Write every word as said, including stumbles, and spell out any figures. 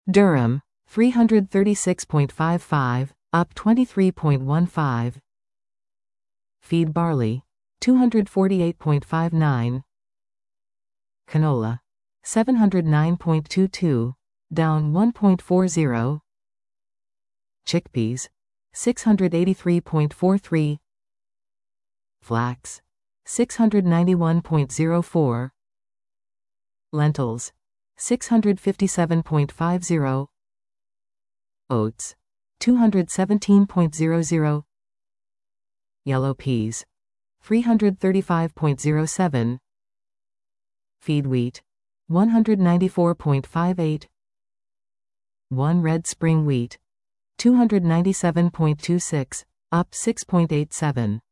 Durum, three hundred thirty-six point five five, up twenty-three point one five. Feed barley, two hundred forty-eight point five nine. Canola, seven hundred nine point two two, down one point four zero. Chickpeas, six hundred eighty-three point four three. Flax, six hundred ninety-one point zero four. Lentils, six hundred fifty-seven point five zero. Oats, two hundred seventeen point zero zero. Yellow peas, three hundred thirty-five point zero seven. Feed wheat, one hundred ninety-four point five eight. one red spring wheat, two hundred ninety-seven point two six, up six point eight seven.